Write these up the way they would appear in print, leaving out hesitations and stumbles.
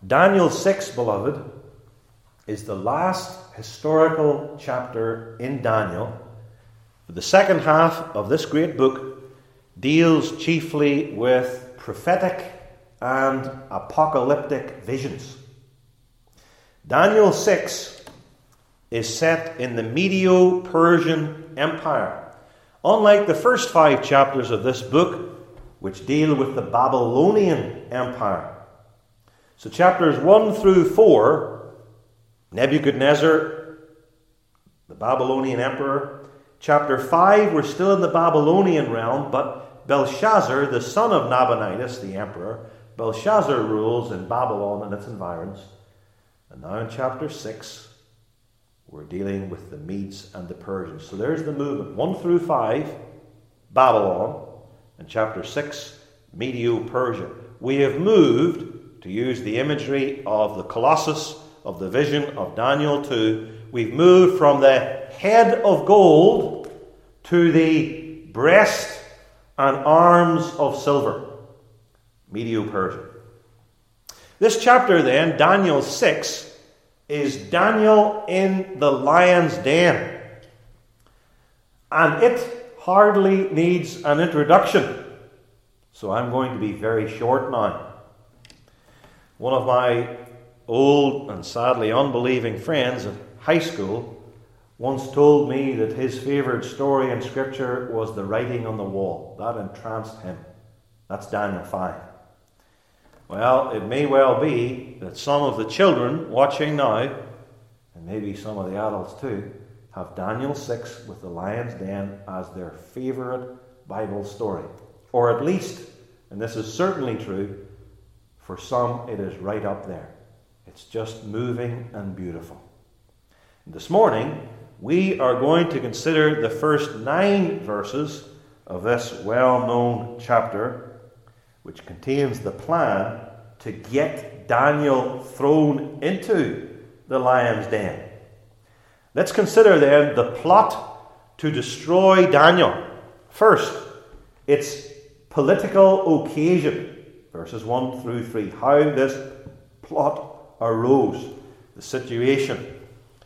Daniel 6, beloved, is the last historical chapter in Daniel. The second half of this great book deals chiefly with prophetic and apocalyptic visions. Daniel 6 is set in the Medo-Persian Empire. Unlike the first 5 chapters of this book, which deal with the Babylonian Empire. So chapters 1 through 4, Nebuchadnezzar, the Babylonian emperor. Chapter 5, we're still in the Babylonian realm, but Belshazzar, the son of Nabonidus, the emperor, Belshazzar rules in Babylon and its environs. And now in chapter 6, we're dealing with the Medes and the Persians. So there's the movement. 1 through 5, Babylon. And chapter 6, Medo-Persia. We have moved, to use the imagery of the Colossus of the vision of Daniel 2, we've moved from the head of gold to the breast and arms of silver. Medo-Persia. This chapter then, Daniel 6, is Daniel in the lion's den. And it hardly needs an introduction. So I'm going to be very short now. One of my old and sadly unbelieving friends at high school once told me that his favourite story in Scripture was the writing on the wall. That entranced him. That's Daniel 5. Well, it may well be that some of the children watching now, and maybe some of the adults too, have Daniel 6 with the lion's den as their favourite Bible story. Or at least, and this is certainly true, for some it is right up there. It's just moving and beautiful. This morning, we are going to consider the first 9 verses of this well-known chapter, which contains the plan to get Daniel thrown into the lion's den. Let's consider then the plot to destroy Daniel. First, its political occasion. Verses 1 through 3. How this plot arose. The situation.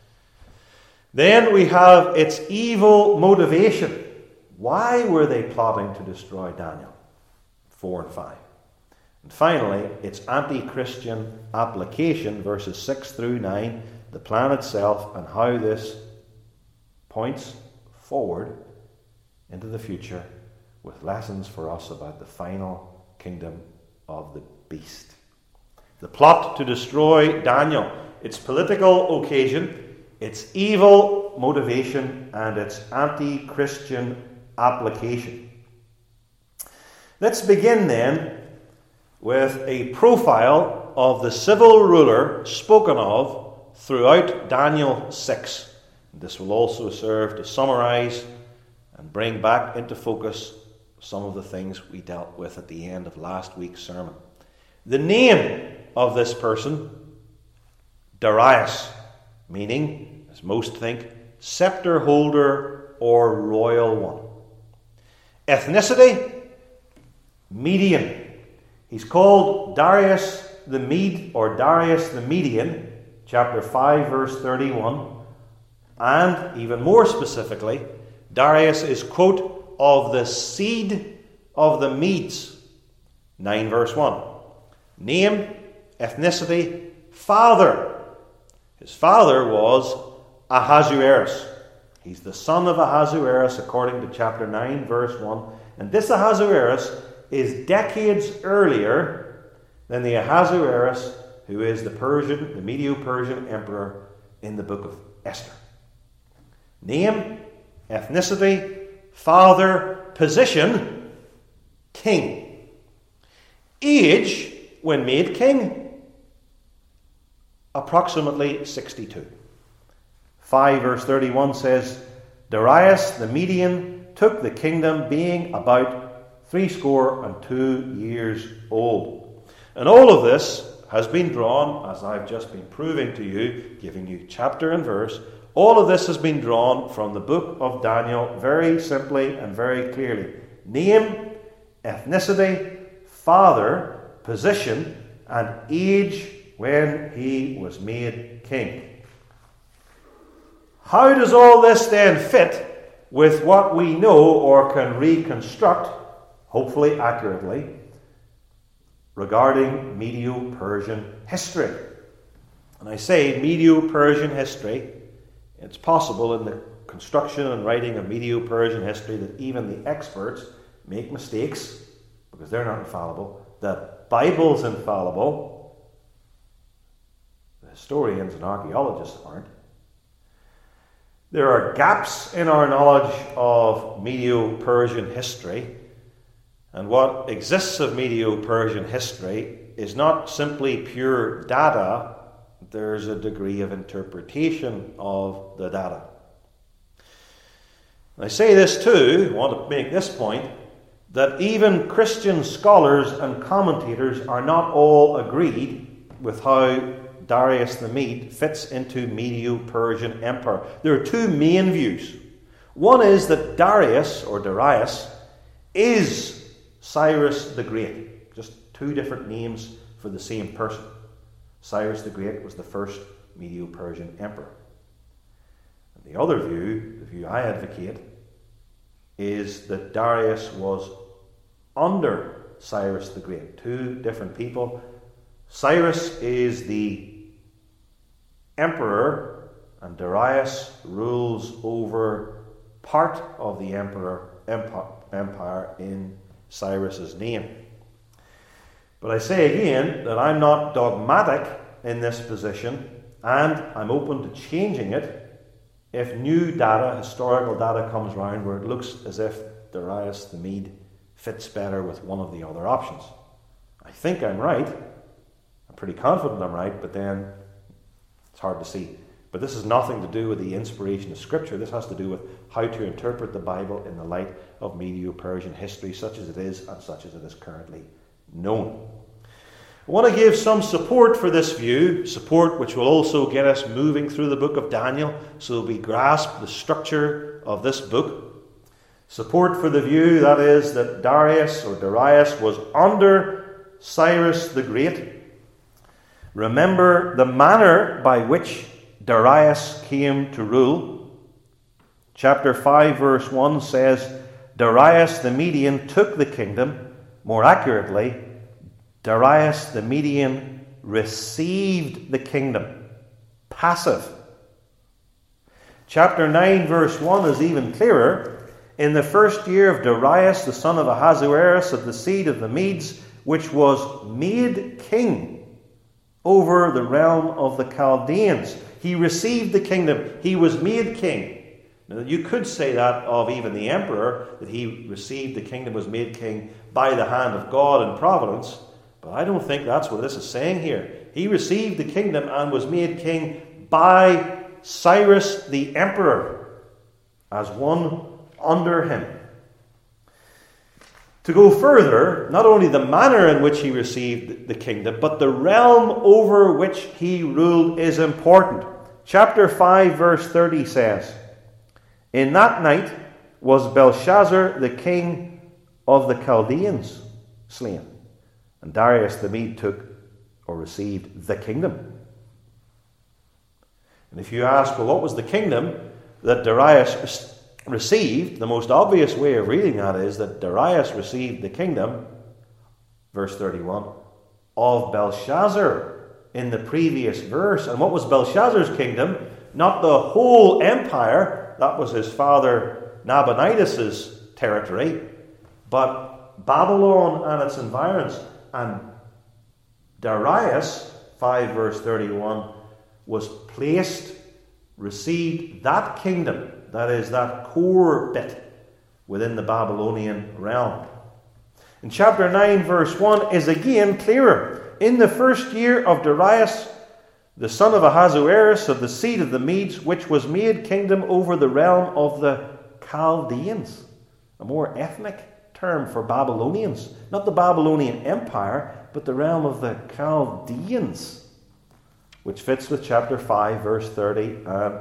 Then we have its evil motivation. Why were they plotting to destroy Daniel? 4 and 5. And finally, its anti-Christian application. Verses 6 through 9. The plan itself and how this points forward into the future with lessons for us about the final kingdom of the beast. The plot to destroy Daniel, its political occasion, its evil motivation, and its anti-Christian application. Let's begin then with a profile of the civil ruler spoken of throughout Daniel 6. This will also serve to summarize and bring back into focus some of the things we dealt with at the end of last week's sermon. The name of this person, Darius, meaning, as most think, scepter holder or royal one. Ethnicity, Median. He's called Darius the Mede or Darius the Median, chapter 5, verse 31. And even more specifically, Darius is, quote, of the seed of the Medes. 9 verse 1. Name, ethnicity, father. His father was Ahasuerus. He's the son of Ahasuerus according to chapter 9 verse 1. And this Ahasuerus is decades earlier than the Ahasuerus who is the Medo-Persian emperor in the book of Esther. Name, ethnicity, father, position, king. Age, when made king, approximately 62. 5 verse 31 says, Darius the Median took the kingdom being about 62 years old. And all of this has been drawn, as I've just been proving to you, giving you chapter and verse, all of this has been drawn from the book of Daniel very simply and very clearly. Name, ethnicity, father, position, and age when he was made king. How does all this then fit with what we know or can reconstruct, hopefully accurately, regarding Medo-Persian history? And I say Medo-Persian history, it's possible in the construction and writing of Medo-Persian history that even the experts make mistakes, because they're not infallible. The Bible's infallible. The historians and archaeologists aren't. There are gaps in our knowledge of Medo-Persian history, and what exists of Medo-Persian history is not simply pure data. There's a degree of interpretation of the data. I say this too, I want to make this point, that even Christian scholars and commentators are not all agreed with how Darius the Mede fits into Medo-Persian Empire. There are two main views. One is that Darius, or Darius, is Cyrus the Great. Just two different names for the same person. Cyrus the Great was the first Medo-Persian emperor. And the other view, the view I advocate, is that Darius was under Cyrus the Great. Two different people. Cyrus is the emperor, and Darius rules over part of the empire in Cyrus's name. But I say again that I'm not dogmatic in this position, and I'm open to changing it if new data, historical data, comes around where it looks as if Darius the Mede fits better with one of the other options. I think I'm right. I'm pretty confident I'm right, but then it's hard to see. But this has nothing to do with the inspiration of Scripture. This has to do with how to interpret the Bible in the light of Medo-Persian history, such as it is and such as it is currently known. I want to give some support for this view, support which will also get us moving through the book of Daniel so we grasp the structure of this book. Support for the view, that is, that Darius or Darius was under Cyrus the Great. Remember the manner by which Darius came to rule. Chapter 5 verse 1 says, Darius the Median took the kingdom. More accurately, Darius the Median received the kingdom. Passive. Chapter 9 verse 1 is even clearer. In the first year of Darius the son of Ahasuerus of the seed of the Medes, which was made king over the realm of the Chaldeans. He received the kingdom. He was made king. Now, you could say that of even the emperor, that he received the kingdom, was made king by the hand of God in providence. But I don't think that's what this is saying here. He received the kingdom and was made king by Cyrus the emperor, as one under him. To go further, not only the manner in which he received the kingdom, but the realm over which he ruled is important. Chapter 5 verse 30 says, In that night was Belshazzar the king of the Chaldeans slain, and Darius the Mede took or received the kingdom. And if you ask, well, what was the kingdom that Darius received? The most obvious way of reading that is that Darius received the kingdom, verse 31, of Belshazzar in the previous verse. And what was Belshazzar's kingdom? Not the whole empire, that was his father Nabonidus' territory, but Babylon and its environs. And Darius, 5 verse 31, was placed, received that kingdom, that is, that core bit within the Babylonian realm. In chapter 9 verse 1 is again clearer. In the first year of Darius, the son of Ahasuerus of the seed of the Medes, which was made kingdom over the realm of the Chaldeans. A more ethnic term for Babylonians. Not the Babylonian Empire, but the realm of the Chaldeans, which fits with chapter 5 verse 30 and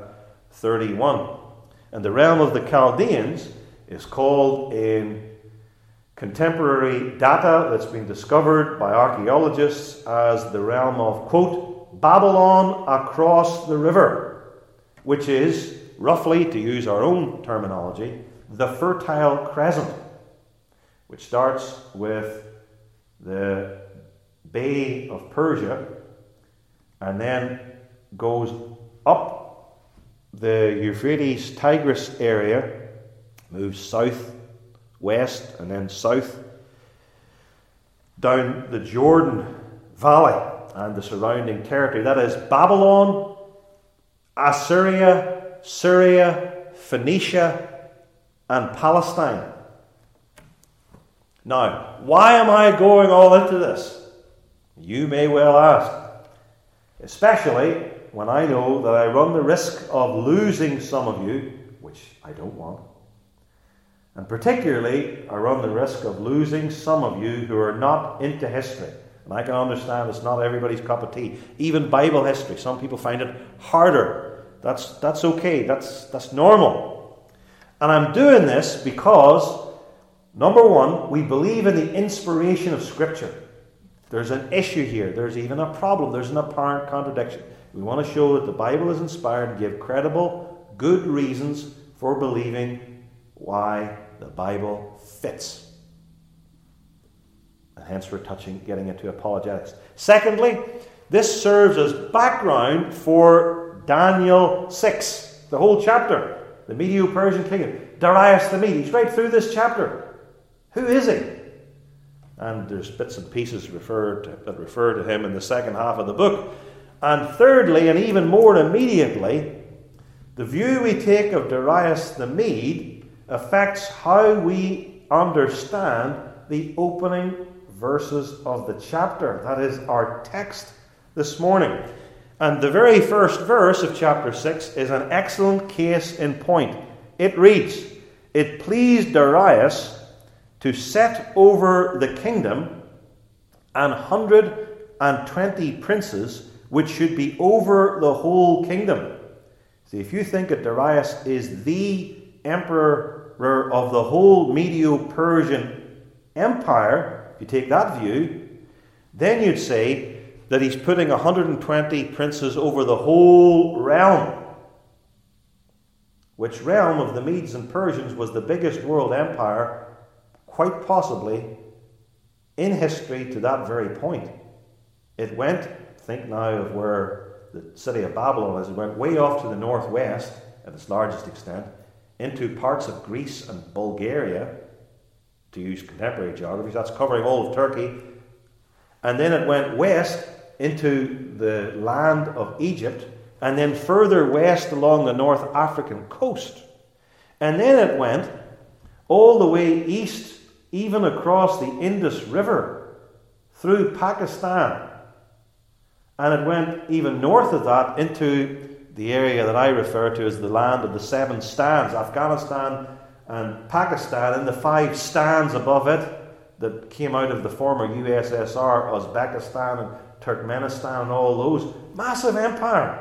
31. And the realm of the Chaldeans is called in contemporary data that's been discovered by archaeologists as the realm of, quote, Babylon across the river, which is, roughly, to use our own terminology, the Fertile Crescent, which starts with the Bay of Persia and then goes up the Euphrates Tigris area, moves south, west, and then south down the Jordan Valley and the surrounding territory. That is Babylon, Assyria, Syria, Phoenicia, and Palestine. Now, why am I going all into this? You may well ask. Especially when I know that I run the risk of losing some of you, which I don't want. And particularly, I run the risk of losing some of you who are not into history. And I can understand it's not everybody's cup of tea. Even Bible history, some people find it harder. That's okay. That's normal. And I'm doing this because, number one, we believe in the inspiration of Scripture. There's an issue here. There's even a problem. There's an apparent contradiction. We want to show that the Bible is inspired and give credible, good reasons for believing why the Bible fits. And hence we're getting into apologetics. Secondly, this serves as background for Daniel 6, the whole chapter, the Medo-Persian kingdom. Darius the Mede. He's right through this chapter. Who is he? And there's bits and pieces that refer to him in the second half of the book. And thirdly, and even more immediately, the view we take of Darius the Mede affects how we understand the opening verses of the chapter. That is our text this morning. And the very first verse of chapter 6 is an excellent case in point. It reads, "It pleased Darius to set over the kingdom 120 princes, which should be over the whole kingdom." See, if you think that Darius is the emperor of the whole Medo-Persian empire, if you take that view, then you'd say that he's putting 120 princes over the whole realm. Which realm of the Medes and Persians was the biggest world empire, quite possibly, in history to that very point. It went, think now of where the city of Babylon is, it went way off to the northwest, at its largest extent, into parts of Greece and Bulgaria, to use contemporary geography. That's covering all of Turkey. And then it went west into the land of Egypt, and then further west along the North African coast. And then it went all the way east, even across the Indus River, through Pakistan. And it went even north of that into the area that I refer to as the land of the seven stands, Afghanistan and Pakistan, and the 5 stands above it that came out of the former USSR, Uzbekistan and Turkmenistan and all those. Massive empire.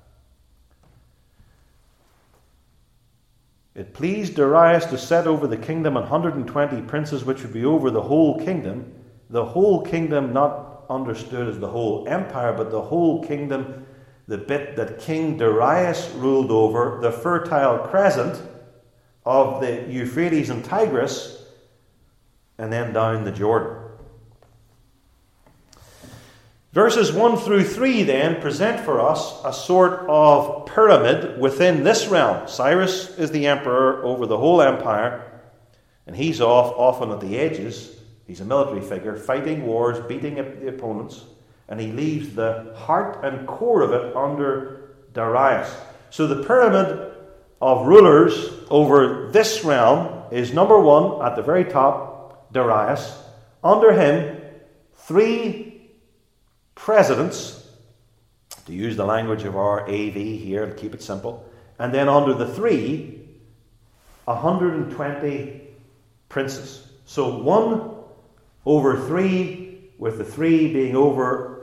It pleased Darius to set over the kingdom 120 princes, which would be over the whole kingdom. The whole kingdom not understood as the whole empire, but the whole kingdom, the bit that King Darius ruled over, the Fertile Crescent of the Euphrates and Tigris, and then down the Jordan. Verses 1 through 3 then present for us a sort of pyramid within this realm. Cyrus is the emperor over the whole empire, and he's often at the edges. He's a military figure, fighting wars, beating the opponents, and he leaves the heart and core of it under Darius. So the pyramid of rulers over this realm is number 1 at the very top, Darius. Under him, 3 presidents, to use the language of our AV here, to keep it simple, and then under the 3, 120 princes. So 1 over 3, with the 3 being over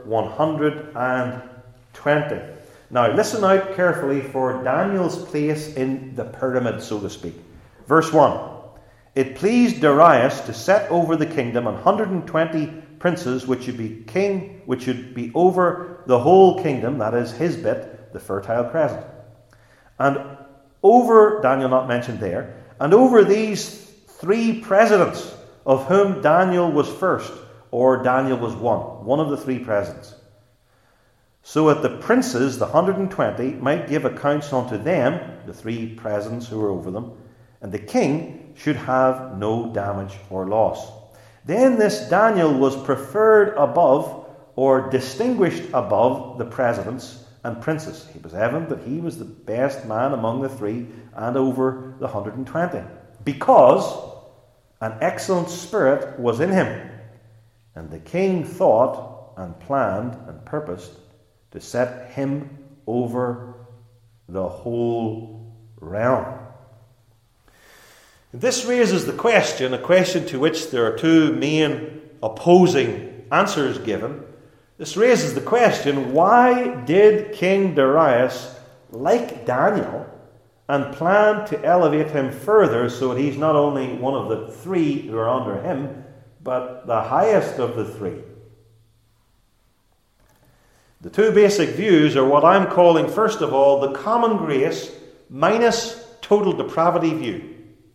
120. Now listen out carefully for Daniel's place in the pyramid, so to speak. Verse 1. it pleased Darius to set over the kingdom 120 princes, which should be over the whole kingdom, that is his bit, the Fertile Crescent. And over, Daniel not mentioned there, and over these 3 presidents, of whom Daniel was first, or Daniel was one of the 3 presidents. So that the princes, the 120, might give accounts unto them, the 3 presidents who were over them, and the king should have no damage or loss. Then this Daniel was preferred above, or distinguished above, the presidents and princes. It was evident that he was the best man among the 3 and over the 120, because an excellent spirit was in him. And the king thought and planned and purposed to set him over the whole realm. This raises the question, a question to which there are 2 main opposing answers given. This raises the question, why did King Darius like Daniel and plan to elevate him further so that he's not only one of the 3 who are under him, but the highest of the 3? The 2 basic views are what I'm calling, first of all, the common grace minus total depravity view.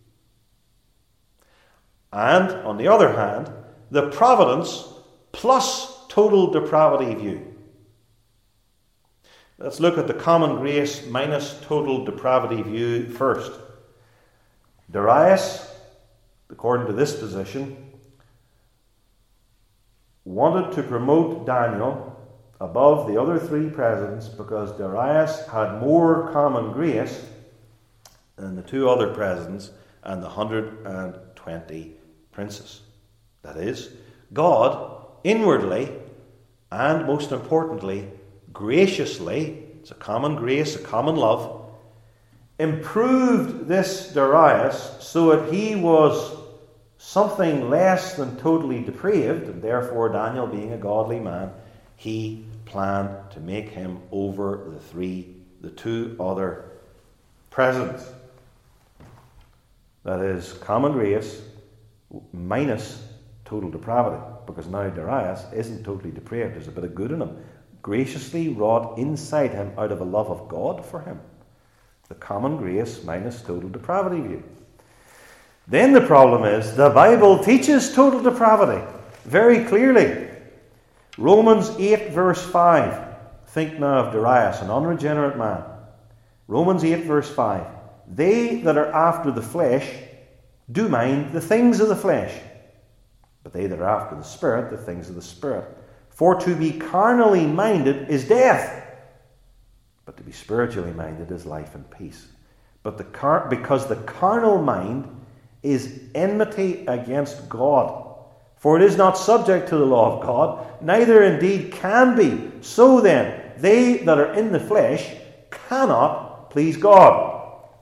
And, on the other hand, the providence plus total depravity view. Let's look at the common grace minus total depravity view first. Darius, according to this position, wanted to promote Daniel above the other 3 presidents because Darius had more common grace than the 2 other presidents and the 120 princes. That is, God inwardly and most importantly graciously, it's a common grace, a common love, improved this Darius so that he was something less than totally depraved, and therefore Daniel, being a godly man, he planned to make him over the 2 other presidents. That is, common grace minus total depravity, because now Darius isn't totally depraved. There's a bit of good in him, graciously wrought inside him out of a love of God for him. The common grace minus total depravity view. Then the problem is, the Bible teaches total depravity very clearly. Romans 8 verse 5. Think now of Darius, an unregenerate man. Romans 8 verse 5. They that are after the flesh do mind the things of the flesh, but they that are after the Spirit, the things of the Spirit. For to be carnally minded is death, but to be spiritually minded is life and peace. But because the carnal mind is enmity against God, for it is not subject to the law of God, neither indeed can be. So then, they that are in the flesh cannot please God.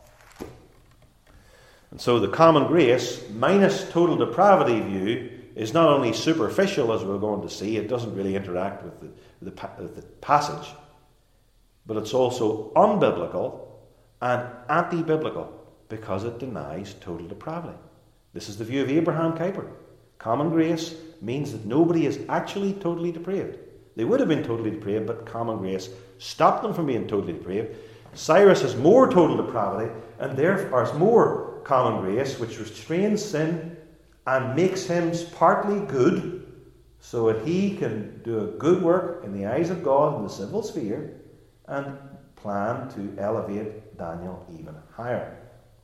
And so the common grace minus total depravity view is not only superficial, as we're going to see, it doesn't really interact with the passage, but it's also unbiblical and anti-biblical because it denies total depravity. This is the view of Abraham Kuyper. Common grace means that nobody is actually totally depraved. They would have been totally depraved, but common grace stopped them from being totally depraved. Cyrus has more total depravity, and therefore has more common grace, which restrains sin and makes him partly good, so that he can do a good work in the eyes of God in the civil sphere and plan to elevate Daniel even higher.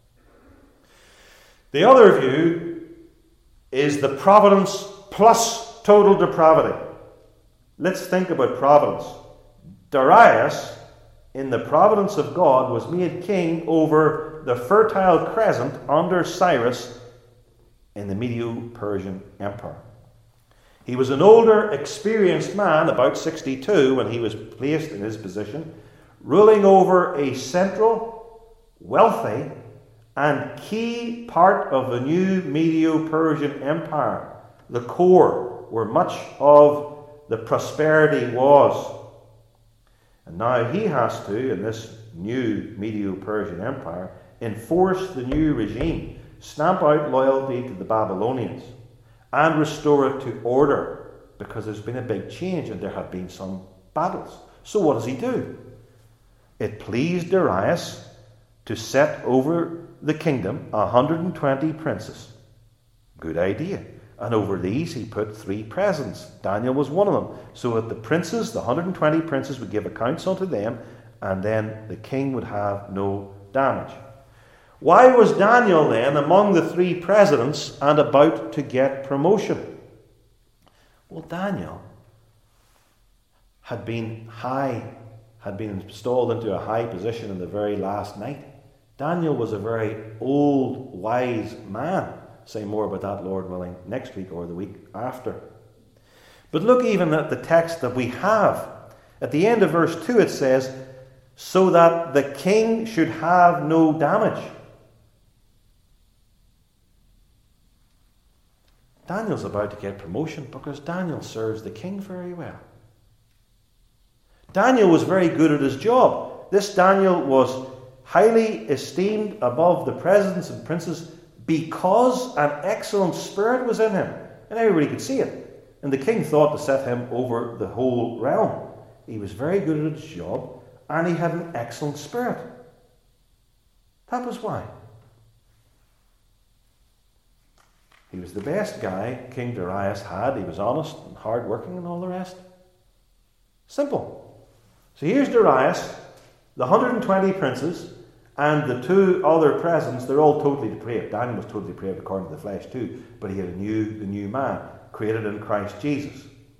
The other view is the providence plus total depravity. Let's think about providence. Darius, in the providence of God, was made king over the Fertile Crescent under Cyrus in the Medo-Persian Empire. He was an older, experienced man, about 62, when he was placed in his position, ruling over a central, wealthy, and key part of the new Medo-Persian Empire, the core where much of the prosperity was. And now he has to, in this new Medo-Persian Empire, enforce the new regime stamp out loyalty to the Babylonians and restore it to order, because there's been a big change and there have been some battles. So what does he do? It pleased Darius to set over the kingdom 120 princes. Good idea. And over these he put 3 presidents. Daniel was one of them. So that the princes, the 120 princes, would give accounts unto them, and then the king would have no damage. Why was Daniel then among the 3 presidents and about to get promotion? Well, Daniel had been installed into a high position in the very last night. Daniel was a very old, wise man. Say more about that, Lord willing, next week or the week after. But look even at the text that we have. At the end of verse 2 it says, so that the king should have no damage. Daniel's about to get promotion because Daniel serves the king very well. Daniel was very good at his job. This Daniel was highly esteemed above the presidents and princes because an excellent spirit was in him. And everybody could see it. And the king thought to set him over the whole realm. He was very good at his job and he had an excellent spirit. That was why. He was the best guy King Darius had. He was honest and hard-working and all the rest. Simple. So here's Darius, the 120 princes, and the 2 other presidents. They're all totally depraved. Daniel was totally depraved according to the flesh too, but he had the new man, created in Christ Jesus.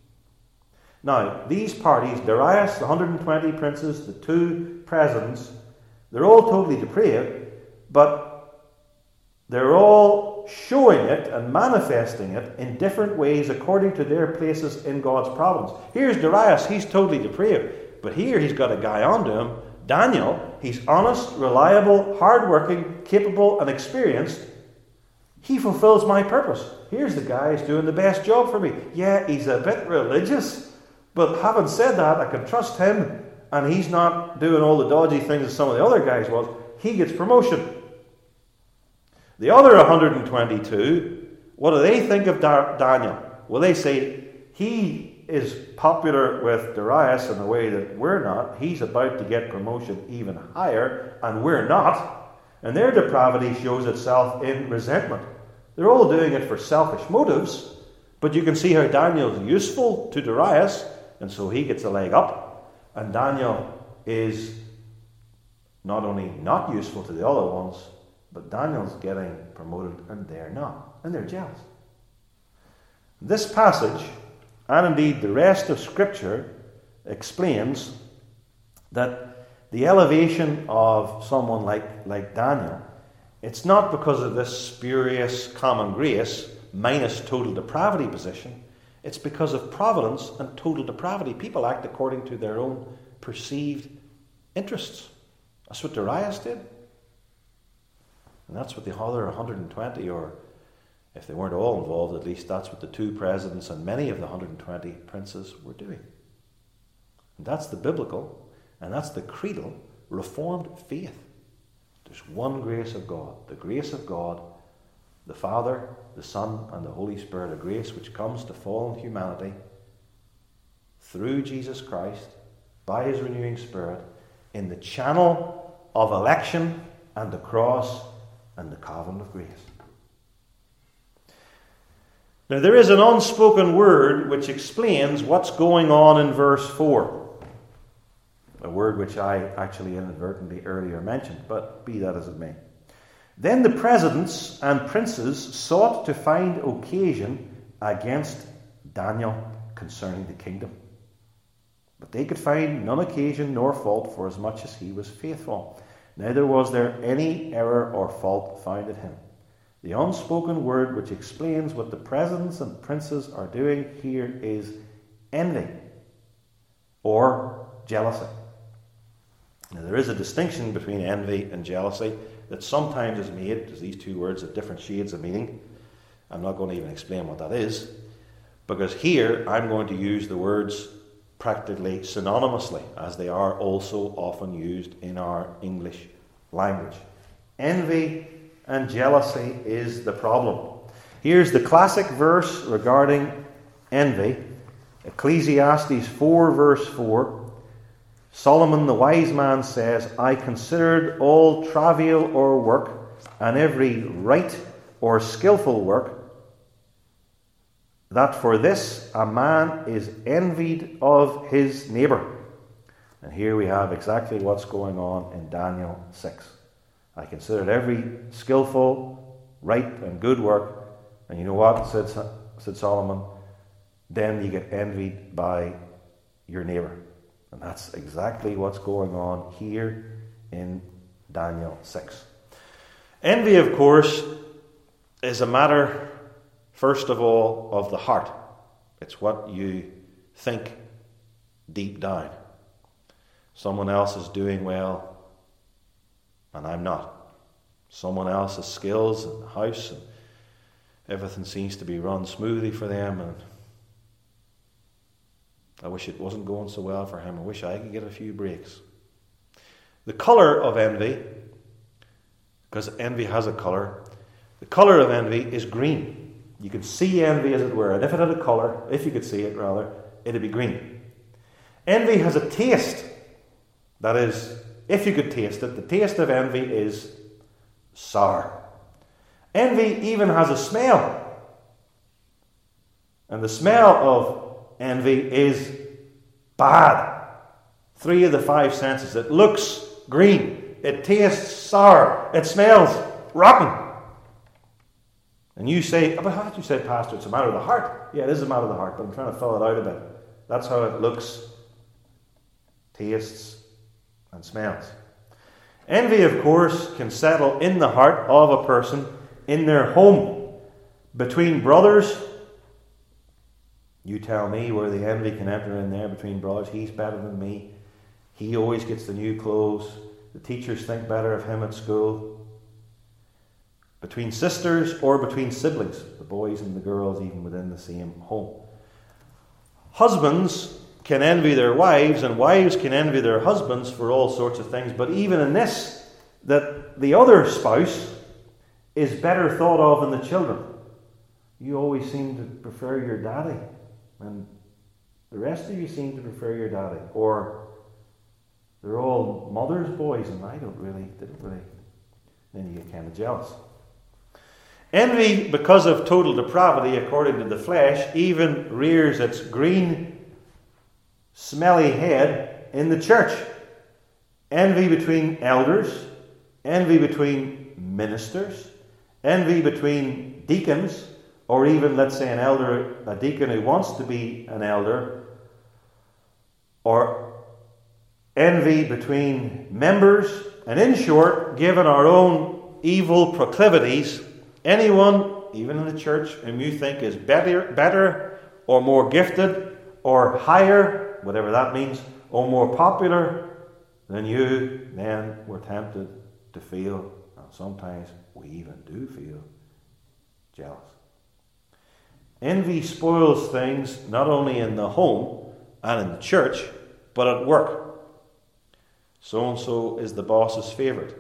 Now, these parties, Darius, the 120 princes, the 2 presidents, they're all totally depraved, but they're all showing it and manifesting it in different ways according to their places in God's providence. Here's Darius, he's totally depraved, but here he's got a guy onto him, Daniel. He's honest, reliable, hardworking, capable and experienced. He fulfills my purpose. Here's the guy who's doing the best job for me. Yeah, he's a bit religious, but having said that, I can trust him, and he's not doing all the dodgy things that some of the other guys was. He gets promotion. The other 122, what do they think of Daniel? Well, they say he is popular with Darius in a way that we're not. He's about to get promotion even higher, and we're not. And their depravity shows itself in resentment. They're all doing it for selfish motives, but you can see how Daniel's useful to Darius, and so he gets a leg up. And Daniel is not only not useful to the other ones, but Daniel's getting promoted and they're not. And they're jealous. This passage, and indeed the rest of Scripture, explains that the elevation of someone like Daniel, it's not because of this spurious common grace minus total depravity position. It's because of providence and total depravity. People act according to their own perceived interests. That's what Darius did. And that's what the other 120, or if they weren't all involved, at least that's what the 2 presidents and many of the 120 princes were doing. And that's the biblical, and that's the creedal, Reformed faith. There's one grace of God. The grace of God, the Father, the Son, and the Holy Spirit, a grace which comes to fallen humanity through Jesus Christ, by his renewing Spirit, in the channel of election and the cross and the covenant of grace. Now there is an unspoken word which explains what's going on in verse 4. A word which I actually inadvertently earlier mentioned, but be that as it may. Then the presidents and princes sought to find occasion against Daniel concerning the kingdom. But they could find none occasion nor fault, for as much as he was faithful. Neither was there any error or fault found in him. The unspoken word which explains what the presidents and princes are doing here is envy or jealousy. Now, there is a distinction between envy and jealousy that sometimes is made, because these 2 words have different shades of meaning. I'm not going to even explain what that is, because here I'm going to use the words practically synonymously, as they are also often used in our English language. Envy and jealousy is the problem. Here's the classic verse regarding envy. Ecclesiastes 4 verse 4. Solomon the wise man says, I considered all travail or work, and every right or skillful work, that for this a man is envied of his neighbour. And here we have exactly what's going on in Daniel 6. I considered every skillful, right and good work, and you know what, said Solomon, then you get envied by your neighbour. And that's exactly what's going on here in Daniel 6. Envy, of course, is a matter, first of all, of the heart. It's what you think deep down. Someone else is doing well, and I'm not. Someone else's skills in the house, and everything seems to be run smoothly for them, and I wish it wasn't going so well for him. I wish I could get a few breaks. The colour of envy, because envy has a colour, the colour of envy is green. You can see envy, as it were, and if it had a colour, if you could see it rather, it'd be green. Envy has a taste. That is, if you could taste it, the taste of envy is sour. Envy even has a smell. And the smell of envy is bad. 3 of the 5 senses. It looks green. It tastes sour. It smells rotten. And you say, but how did you say, Pastor, it's a matter of the heart? Yeah, it is a matter of the heart, but I'm trying to fill it out a bit. That's how it looks, tastes, and smells. Envy, of course, can settle in the heart of a person in their home. Between brothers, you tell me where the envy can enter in there between brothers. He's better than me. He always gets the new clothes. The teachers think better of him at school. Between sisters or between siblings, the boys and the girls, even within the same home. Husbands can envy their wives, and wives can envy their husbands for all sorts of things. But even in this, that the other spouse is better thought of than the children. You always seem to prefer your daddy, and the rest of you seem to prefer your daddy. Or they're all mother's boys, and I didn't really. Then you get kind of jealous. Envy, because of total depravity, according to the flesh, even rears its green, smelly head in the church. Envy between elders, envy between ministers, envy between deacons, or even, let's say, a deacon who wants to be an elder, or envy between members, and in short, given our own evil proclivities, anyone, even in the church, whom you think is better or more gifted or higher, whatever that means, or more popular than you, then we're tempted to feel, and sometimes we even do feel, jealous. Envy spoils things not only in the home and in the church, but at work. So-and-so is the boss's favourite.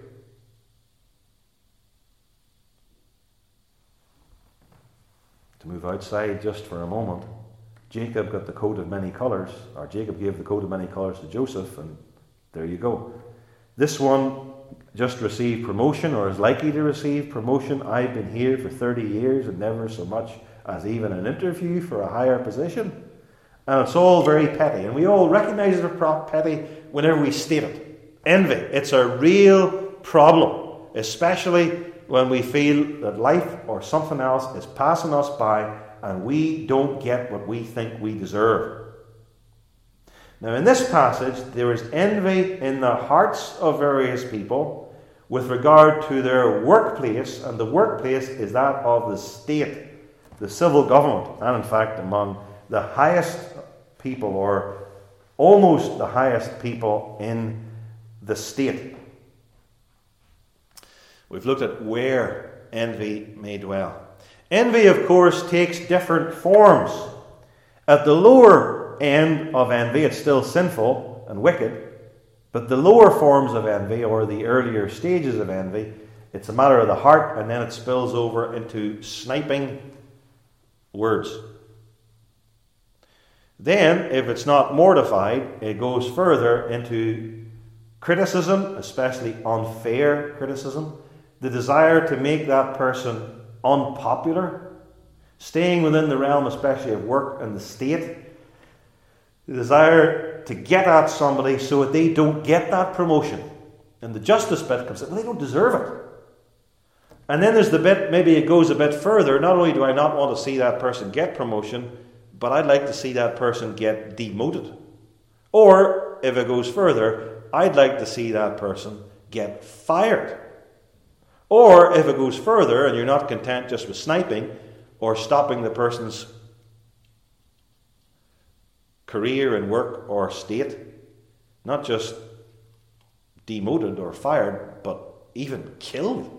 To move outside just for a moment, Jacob got the coat of many colours, or Jacob gave the coat of many colours to Joseph, and there you go. This one just received promotion, or is likely to receive promotion. I've been here for 30 years and never so much as even an interview for a higher position. And it's all very petty, and we all recognise it as petty whenever we state it. Envy, it's a real problem, especially when we feel that life or something else is passing us by and we don't get what we think we deserve. Now, in this passage, there is envy in the hearts of various people with regard to their workplace, and the workplace is that of the state, the civil government, and in fact among the highest people, or almost the highest people in the state. We've looked at where envy may dwell. Envy, of course, takes different forms. At the lower end of envy, it's still sinful and wicked, but the lower forms of envy, or the earlier stages of envy, It's a matter of the heart, and then it spills over into sniping words. Then, if it's not mortified, it goes further into criticism, especially unfair criticism, the desire to make that person unpopular, staying within the realm especially of work and the state, the desire to get at somebody so that they don't get that promotion. And the justice bit comes in, well, they don't deserve it. And then there's the bit, maybe it goes a bit further, not only do I not want to see that person get promotion, but I'd like to see that person get demoted. Or, if it goes further, I'd like to see that person get fired. Or, if it goes further, and you're not content just with sniping, or stopping the person's career and work or state, not just demoted or fired, but even killed.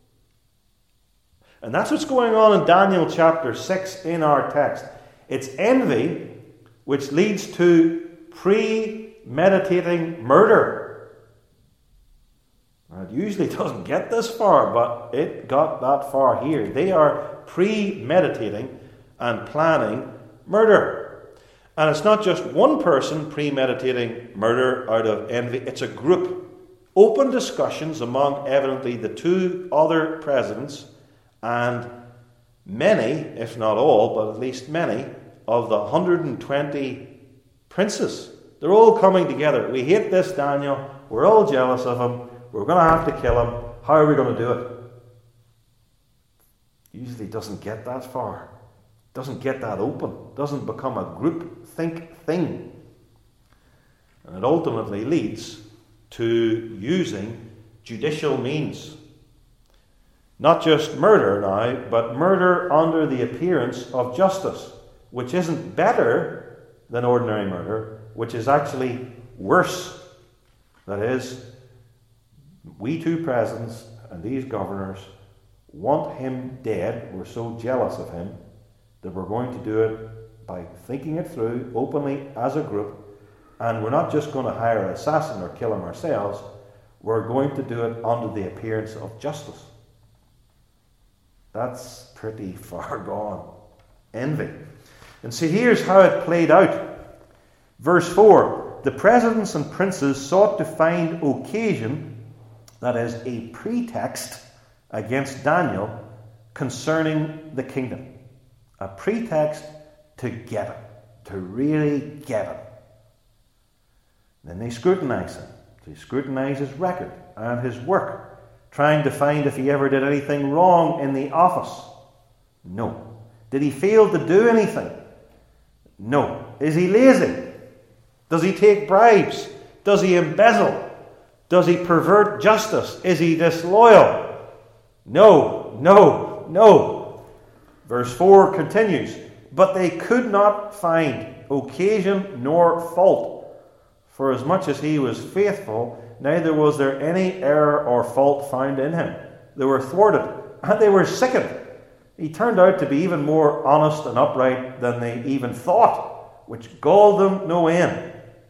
And that's what's going on in Daniel chapter 6 in our text. It's envy which leads to premeditating murder. Now, it usually doesn't get this far, but it got that far here. They are premeditating and planning murder. And it's not just one person premeditating murder out of envy, it's a group. Open discussions among evidently the two other presidents and many, if not all, but at least many, of the 120 princes. They're all coming together. We hate this Daniel. We're all jealous of him. We're going to have to kill him. How are we going to do it? Usually doesn't get that far. Doesn't get that open. Doesn't become a group think thing. And it ultimately leads to using judicial means. Not just murder now, but murder under the appearance of justice, which isn't better than ordinary murder, which is actually worse. That is, we two presidents and these governors want him dead. We're so jealous of him that we're going to do it by thinking it through openly as a group. And we're not just going to hire an assassin or kill him ourselves. We're going to do it under the appearance of justice. That's pretty far gone. Envy. And see, here's how it played out. Verse 4. The presidents and princes sought to find occasion, that is, a pretext, against Daniel concerning the kingdom. A pretext to get him. To really get him. Then they scrutinize him. They scrutinize his record and his work, trying to find if he ever did anything wrong in the office. No. Did he fail to do anything? No. Is he lazy? Does he take bribes? Does he embezzle? Does he pervert justice? Is he disloyal? No, no, no. Verse 4 continues, but they could not find occasion nor fault. For as much as he was faithful, neither was there any error or fault found in him. They were thwarted, and they were sickened. He turned out to be even more honest and upright than they even thought, which galled them no end.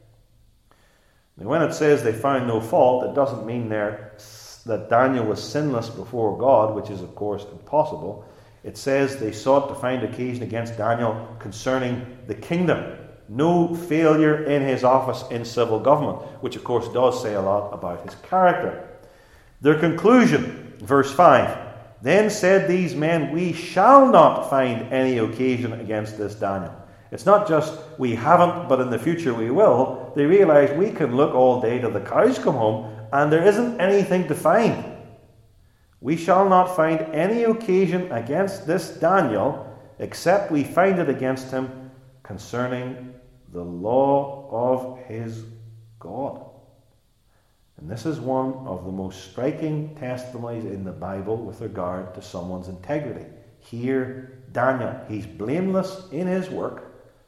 Now, when it says they found no fault, it doesn't mean there that Daniel was sinless before God, which is, of course, impossible. It says they sought to find occasion against Daniel concerning the kingdom. No failure in his office in civil government, which of course does say a lot about his character. Their conclusion, verse 5, then said these men, we shall not find any occasion against this Daniel. It's not just we haven't, but in the future we will. They realize we can look all day till the cows come home and there isn't anything to find. We shall not find any occasion against this Daniel, except we find it against him concerning the law of his God. And this is one of the most striking testimonies in the Bible with regard to someone's integrity. Here, Daniel, he's blameless in his work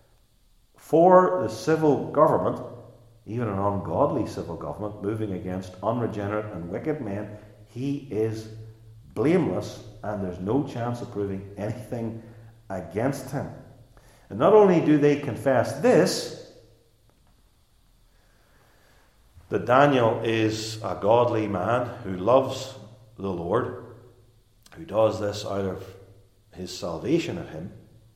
for the civil government, even an ungodly civil government, moving against unregenerate and wicked men. He is blameless, and there's no chance of proving anything against him. And not only do they confess this, that Daniel is a godly man who loves the Lord, who does this out of his salvation of him.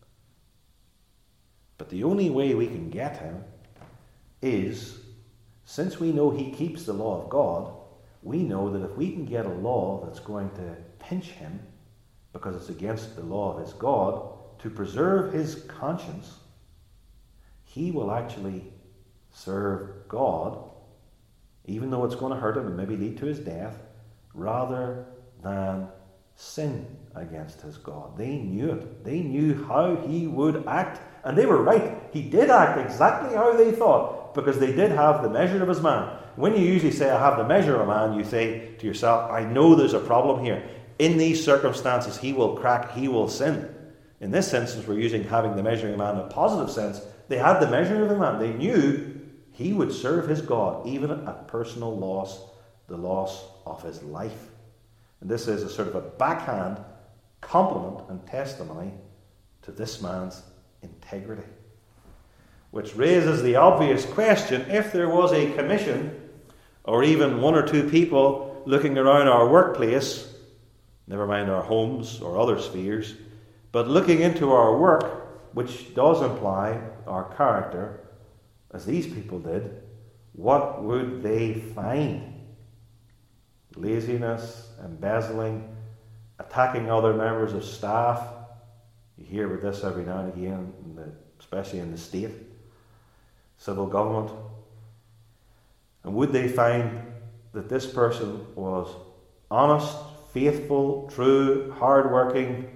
But the only way we can get him is, since we know he keeps the law of God, we know that if we can get a law that's going to pinch him because it's against the law of his God, to preserve his conscience, he will actually serve God, even though it's going to hurt him and maybe lead to his death, rather than sin against his God. They knew it. They knew how he would act, and they were right. He did act exactly how they thought, because they did have the measure of his man. When you usually say, I have the measure of a man, you say to yourself, I know there's a problem here. In these circumstances, he will crack, he will sin. In this instance, we're using having the measuring man in a positive sense. They had the measure of a man. They knew he would serve his God, even at personal loss, the loss of his life. And this is a sort of a backhand compliment and testimony to this man's integrity. Which raises the obvious question, if there was a commission, or even one or two people looking around our workplace, never mind our homes or other spheres, but looking into our work, which does imply our character, as these people did, what would they find? Laziness, embezzling, attacking other members of staff. You hear about this every now and again, especially in the state, civil government. And would they find that this person was honest, faithful, true, hard-working?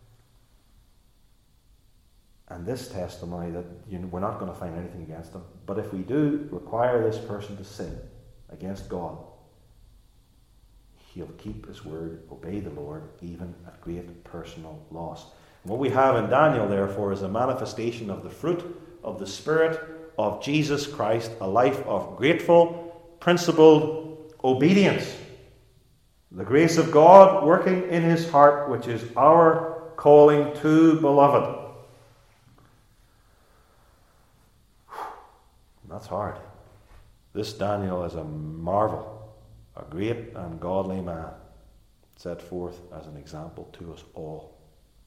And this testimony that we're not going to find anything against them. But if we do require this person to sin against God, he'll keep his word, obey the Lord, even at great personal loss. And what we have in Daniel, therefore, is a manifestation of the fruit of the Spirit of Jesus Christ, a life of grateful, principled obedience. The grace of God working in his heart, which is our calling to, beloved. That's hard. This Daniel is a marvel, a great and godly man, set forth as an example to us all.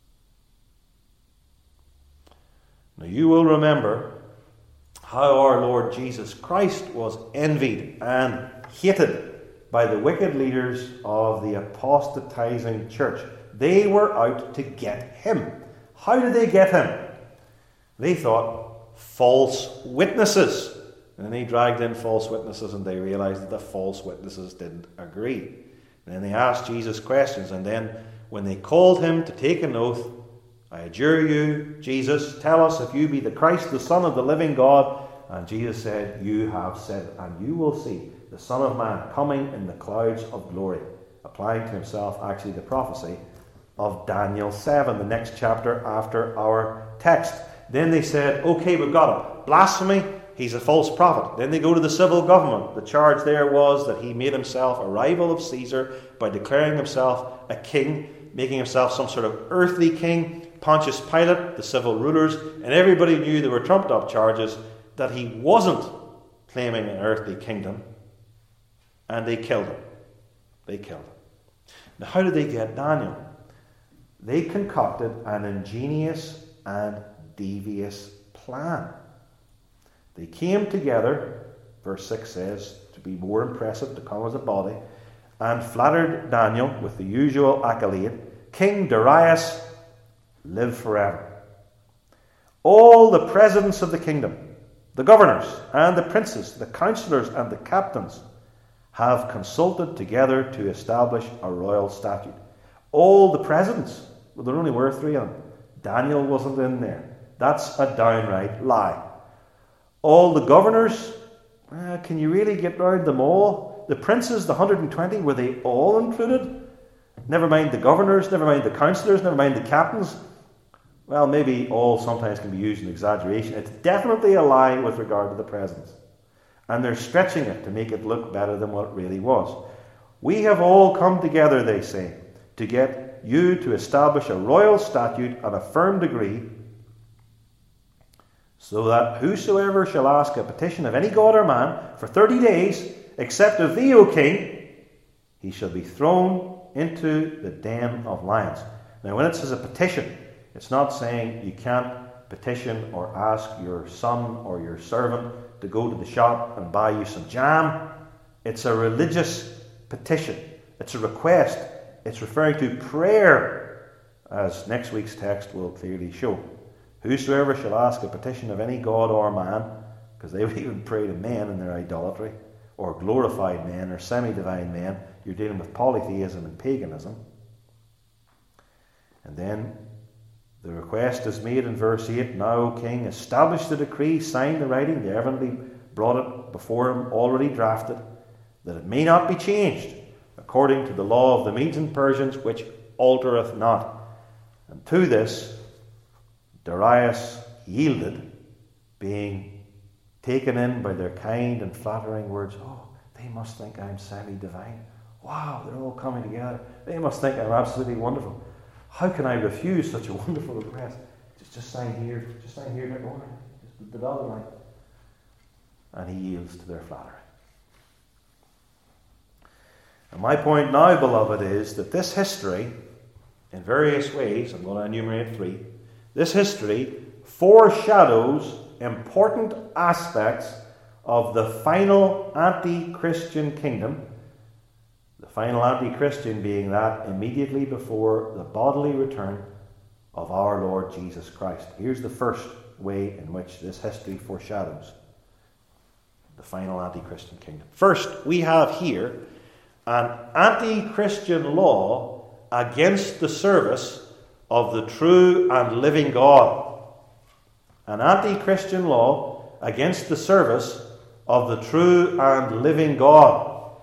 Now you will remember how our Lord Jesus Christ was envied and hated by the wicked leaders of the apostatizing church. They were out to get him. How did they get him? They thought false witnesses. And then they dragged in false witnesses, and they realized that the false witnesses didn't agree. And then they asked Jesus questions, and then when they called him to take an oath, I adjure you, Jesus, tell us if you be the Christ, the Son of the living God. And Jesus said, you have said it, and you will see the Son of Man coming in the clouds of glory. Applying to himself actually the prophecy of Daniel 7, the next chapter after our text. Then they said, okay, we've got him. Blasphemy, he's a false prophet. Then they go to the civil government. The charge there was that he made himself a rival of Caesar by declaring himself a king, making himself some sort of earthly king. Pontius Pilate, the civil rulers, and everybody knew there were trumped up charges that he wasn't claiming an earthly kingdom, and they killed him. They killed him. Now, how did they get Daniel? They concocted an ingenious and devious plan. They came together, verse 6 says, to be more impressive, to come as a body, and flattered Daniel with the usual accolade, King Darius, live forever. All the presidents of the kingdom, the governors and the princes, the counselors and the captains, have consulted together to establish a royal statute. All the presidents, well, there only were 3 of them. Daniel wasn't in there. That's a downright lie. All the governors, can you really get round them all? The princes, the 120, were they all included? Never mind the governors, never mind the councillors, never mind the captains. Well, maybe all sometimes can be used in exaggeration. It's definitely a lie with regard to the presidents. And they're stretching it to make it look better than what it really was. We have all come together, they say, to get you to establish a royal statute and a firm decree, so that whosoever shall ask a petition of any god or man for 30 days, except of thee, O king, he shall be thrown into the den of lions. Now, when it says a petition, it's not saying you can't petition or ask your son or your servant to go to the shop and buy you some jam. It's a religious petition. It's a request. It's referring to prayer, as next week's text will clearly show. Whosoever shall ask a petition of any god or man, because they would even pray to men in their idolatry, or glorified men or semi-divine men, you're dealing with polytheism and paganism. And then the request is made in verse 8, Now, O king, establish the decree, sign the writing. They evidently brought it before him, already drafted, that it may not be changed, according to the law of the Medes and Persians, which altereth not. And to this Darius yielded, being taken in by their kind and flattering words. Oh, they must think I'm semi-divine. Wow, they're all coming together. They must think I'm absolutely wonderful. How can I refuse such a wonderful request? Just sign here. Just sign here. Just the dotted line. And he yields to their flattery. And my point now, beloved, is that this history, in various ways, I'm going to enumerate 3, this history foreshadows important aspects of the final anti-Christian kingdom. The final anti-Christian being that immediately before the bodily return of our Lord Jesus Christ. Here's the first way in which this history foreshadows the final anti-Christian kingdom. First, we have here an anti-Christian law against the service of the true and living God. An anti-Christian law against the service of the true and living God.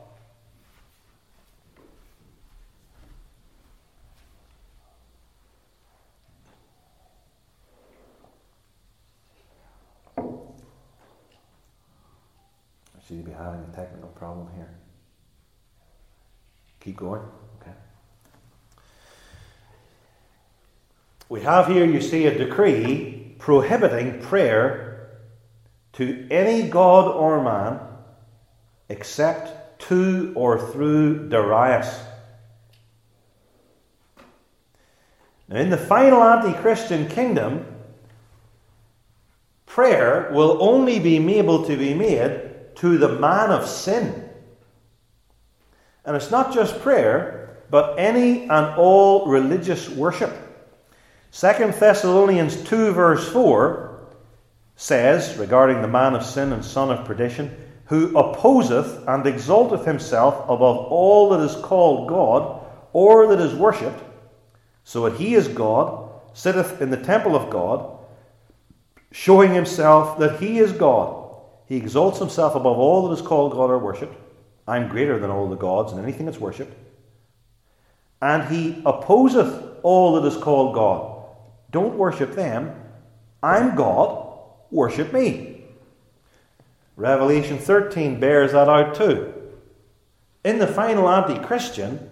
I seem to be having a technical problem here. Keep going. Okay. We have here, you see, a decree prohibiting prayer to any god or man except to or through Darius. Now, in the final anti-Christian kingdom, prayer will only be able to be made to the man of sin. And it's not just prayer, but any and all religious worship. 2 Thessalonians 2 verse 4 says, regarding the man of sin and son of perdition, who opposeth and exalteth himself above all that is called God, or that is worshipped, so that he is God, sitteth in the temple of God, showing himself that he is God. He exalts himself above all that is called God or worshipped. I'm greater than all the gods and anything that's worshipped. And he opposeth all that is called God. Don't worship them. I'm God. Worship me. Revelation 13 bears that out too. In the final anti-Christian,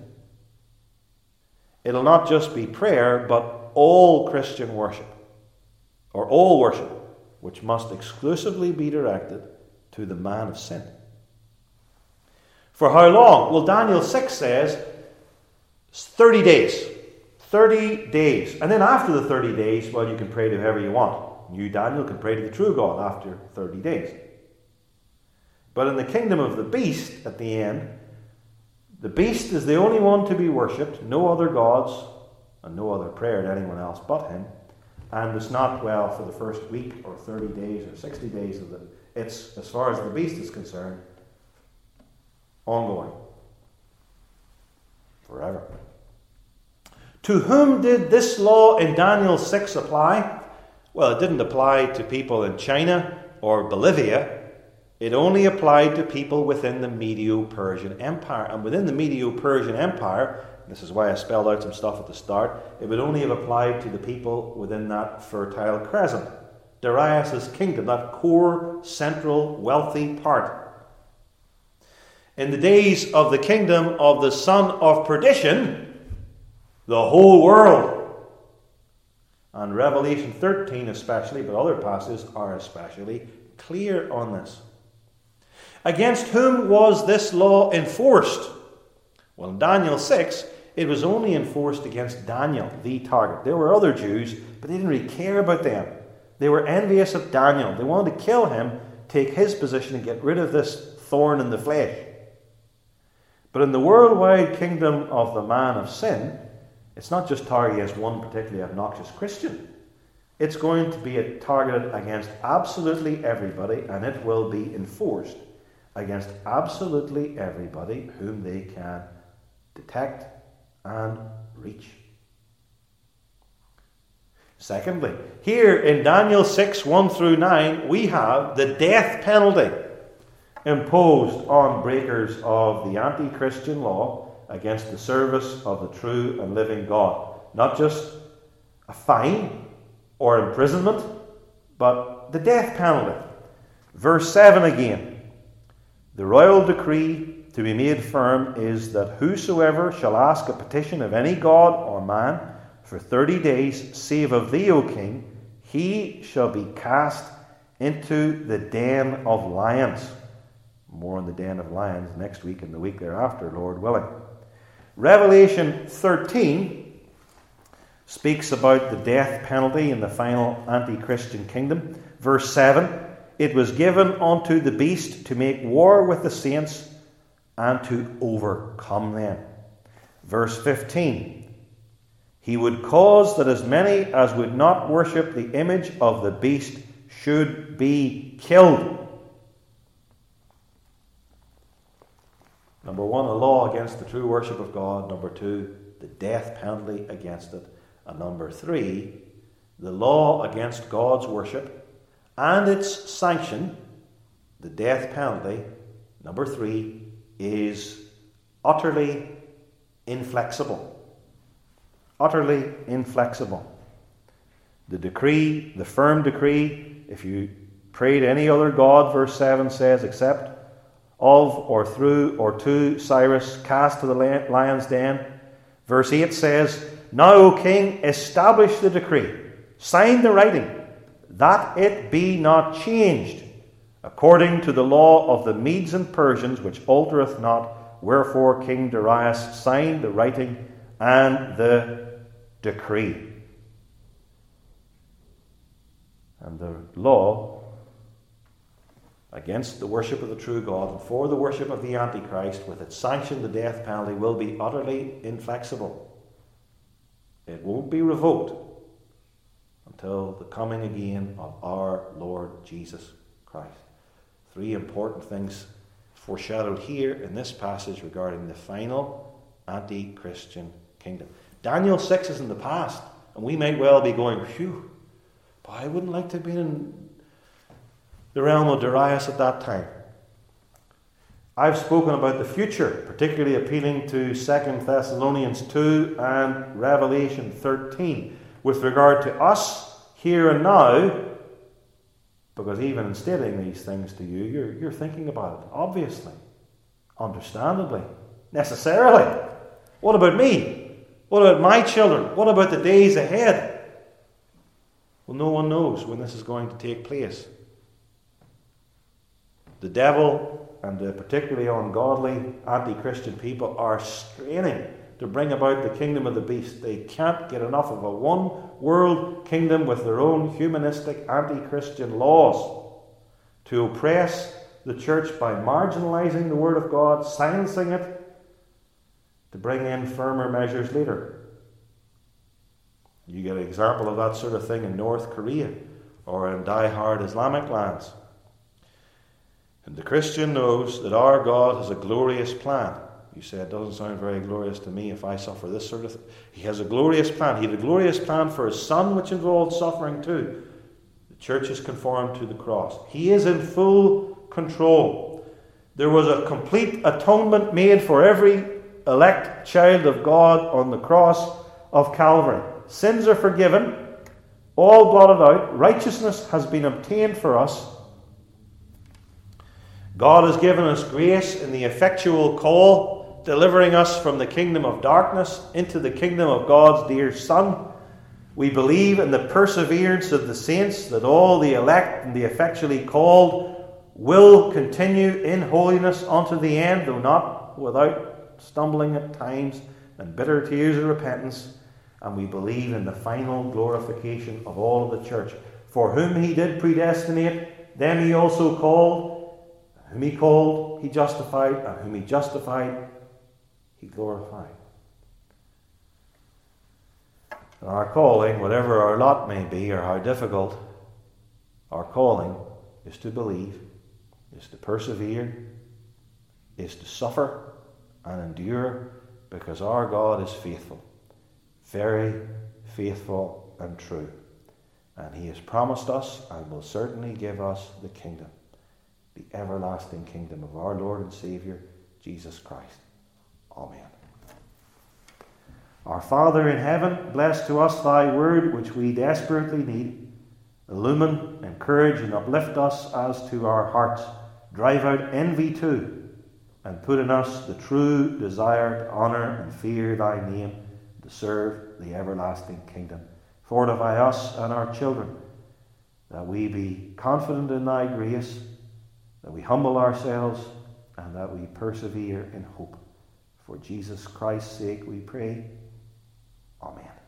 it'll not just be prayer, but all Christian worship, or all worship, which must exclusively be directed to the man of sin. For how long? Well, Daniel 6 says 30 days. 30 days. And then after the 30 days, well, you can pray to whoever you want. You, Daniel, can pray to the true God after 30 days. But in the kingdom of the beast, at the end, the beast is the only one to be worshipped, no other gods, and no other prayer to anyone else but him. And it's not, well, for the first week or 30 days or 60 days of it's, as far as the beast is concerned, ongoing. Forever. To whom did this law in Daniel 6 apply? Well, it didn't apply to people in China or Bolivia. It only applied to people within the Medo-Persian Empire. And within the Medo-Persian Empire, this is why I spelled out some stuff at the start, it would only have applied to the people within that fertile crescent. Darius' kingdom, that core, central, wealthy part. In the days of the kingdom of the son of perdition, the whole world. And Revelation 13 especially, but other passages are especially clear on this. Against whom was this law enforced? Well, in Daniel 6, it was only enforced against Daniel, the target. There were other Jews, but they didn't really care about them. They were envious of Daniel. They wanted to kill him, take his position, and get rid of this thorn in the flesh. But in the worldwide kingdom of the man of sin, it's not just targeted against one particularly obnoxious Christian. It's going to be targeted against absolutely everybody, and it will be enforced against absolutely everybody whom they can detect and reach. Secondly, here in Daniel 6, 1 through 9, we have the death penalty imposed on breakers of the anti-Christian law against the service of the true and living God. Not just a fine or imprisonment, but the death penalty. Verse 7 again. The royal decree to be made firm is that whosoever shall ask a petition of any god or man for 30 days, save of thee, O king, he shall be cast into the den of lions. More on the den of lions next week and the week thereafter, Lord willing. Revelation 13 speaks about the death penalty in the final anti-Christian kingdom. Verse 7, it was given unto the beast to make war with the saints and to overcome them. Verse 15, he would cause that as many as would not worship the image of the beast should be killed. Number one, a law against the true worship of God. Number two, the death penalty against it. And number three, the law against God's worship and its sanction, the death penalty, number three, is utterly inflexible. Utterly inflexible. The decree, the firm decree, if you pray to any other god, verse 7 says, except of or through or to Cyrus, cast to the lion's den. Verse 8 says, now, O king, establish the decree, sign the writing, that it be not changed, according to the law of the Medes and Persians, which altereth not. Wherefore King Darius signed the writing and the decree. And the law against the worship of the true God and for the worship of the Antichrist, with its sanction, the death penalty, will be utterly inflexible. It won't be revoked until the coming again of our Lord Jesus Christ. Three important things foreshadowed here in this passage regarding the final anti-Christian kingdom. Daniel 6 is in the past, and we might well be going, phew, but I wouldn't like to have been in the realm of Darius at that time. I've spoken about the future, particularly appealing to 2 Thessalonians 2 and Revelation 13, with regard to us here and now, because even in stating these things to you, you're thinking about it, obviously, understandably, necessarily. What about me? What about my children? What about the days ahead? Well, no one knows when this is going to take place. The devil and the particularly ungodly anti-Christian people are straining to bring about the kingdom of the beast. They can't get enough of a one-world kingdom with their own humanistic anti-Christian laws to oppress the church by marginalizing the Word of God, silencing it, to bring in firmer measures later. You get an example of that sort of thing in North Korea or in die-hard Islamic lands. And the Christian knows that our God has a glorious plan. You say, it doesn't sound very glorious to me if I suffer this sort of thing. He has a glorious plan. He had a glorious plan for his Son, which involved suffering too. The church is conformed to the cross. He is in full control. There was a complete atonement made for every elect child of God on the cross of Calvary. Sins are forgiven, all blotted out. Righteousness has been obtained for us. God has given us grace in the effectual call, delivering us from the kingdom of darkness into the kingdom of God's dear Son. We believe in the perseverance of the saints, that all the elect and the effectually called will continue in holiness unto the end, though not without stumbling at times, and bitter tears of repentance, and we believe in the final glorification of all of the church. For whom he did predestinate, them he also called. And whom he called, he justified. And whom he justified, he glorified. And our calling, whatever our lot may be or how difficult, our calling is to believe, is to persevere, is to suffer and endure, because our God is faithful, very faithful and true. And he has promised us and will certainly give us the kingdom, the everlasting kingdom of our Lord and Saviour, Jesus Christ. Amen. Our Father in heaven, bless to us thy word, which we desperately need. Illumine, encourage, and uplift us as to our hearts. Drive out envy too, and put in us the true desire to honour and fear thy name, to serve the everlasting kingdom. Fortify us and our children, that we be confident in thy grace, that we humble ourselves, and that we persevere in hope. For Jesus Christ's sake we pray. Amen.